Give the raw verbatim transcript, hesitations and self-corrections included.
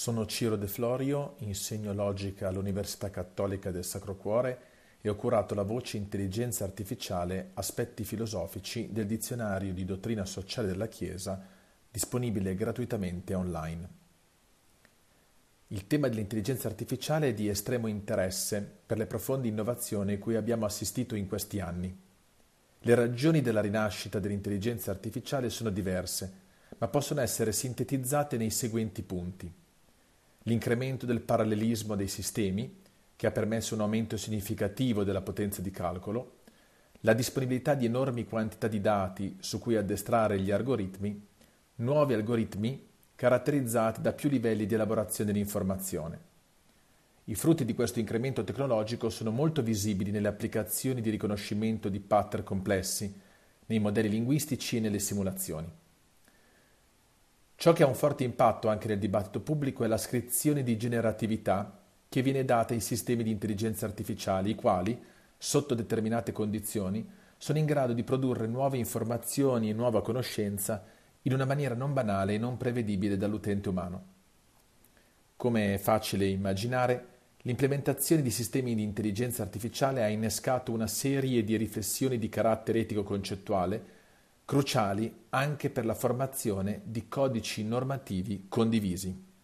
Sono Ciro De Florio, insegno logica all'Università Cattolica del Sacro Cuore e ho curato la voce Intelligenza Artificiale, aspetti filosofici del Dizionario di Dottrina Sociale della Chiesa, disponibile gratuitamente online. Il tema dell'intelligenza artificiale è di estremo interesse per le profonde innovazioni cui abbiamo assistito in questi anni. Le ragioni della rinascita dell'intelligenza artificiale sono diverse, ma possono essere sintetizzate nei seguenti punti. L'incremento del parallelismo dei sistemi, che ha permesso un aumento significativo della potenza di calcolo, la disponibilità di enormi quantità di dati su cui addestrare gli algoritmi, nuovi algoritmi caratterizzati da più livelli di elaborazione dell'informazione. I frutti di questo incremento tecnologico sono molto visibili nelle applicazioni di riconoscimento di pattern complessi, nei modelli linguistici e nelle simulazioni. Ciò che ha un forte impatto anche nel dibattito pubblico è l'ascrizione di generatività che viene data ai sistemi di intelligenza artificiale, i quali, sotto determinate condizioni, sono in grado di produrre nuove informazioni e nuova conoscenza in una maniera non banale e non prevedibile dall'utente umano. Come è facile immaginare, l'implementazione di sistemi di intelligenza artificiale ha innescato una serie di riflessioni di carattere etico-concettuale cruciali anche per la formazione di codici normativi condivisi.